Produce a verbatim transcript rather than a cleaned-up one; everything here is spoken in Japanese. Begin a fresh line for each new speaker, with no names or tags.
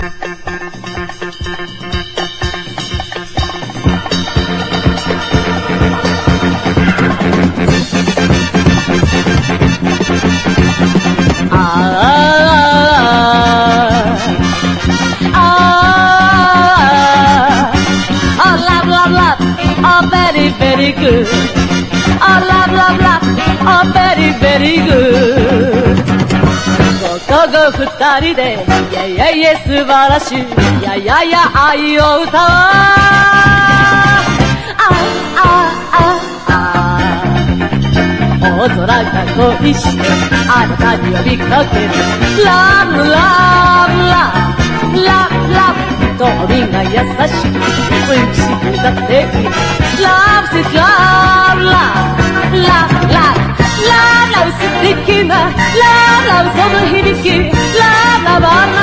Very good. Oh, love, love, love. Oh, very, very good. ここご二人で、いやいやいや素晴らしい。いやいやいや愛を歌おう。あ、あ、あ、あ。大空が恋して、あなたに呼びかける。Love, love, love. Love, love. 瞳が優しく、美しく歌っている。Love is love, love, love, love, love, love 素敵な Love, love その響き Love, love, love